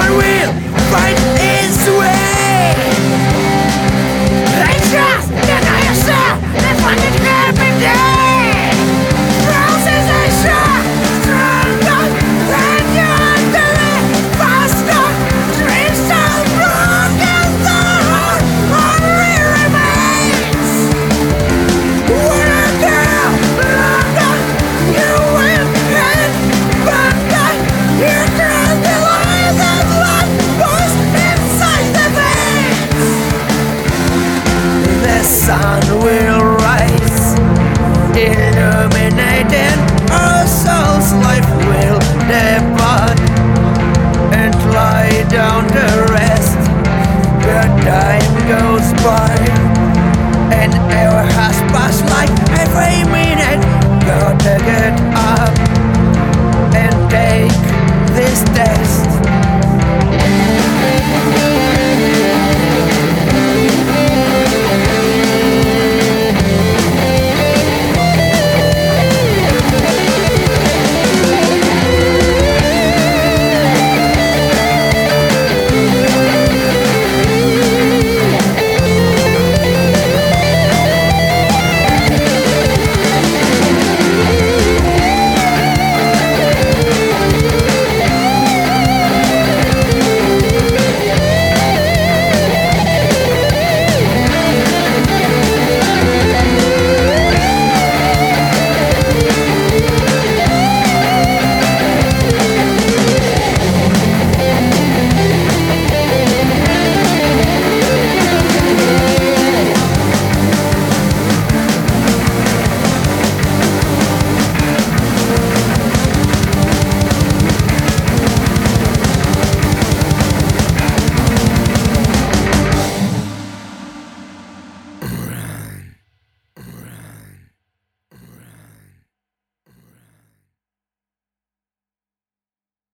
one will find its way. They just deny yourself, they find it every day. Roses are sure, stronger than you understand. Faster, dreams so broken, the heart only remains. Wanna go longer, you will get longer. You can't deny that life was inside the veins. The sun will rise, illuminating our souls. Life will depart and lie down to rest. The time goes by, an hour has passed like every minute. Gotta get up and take this test.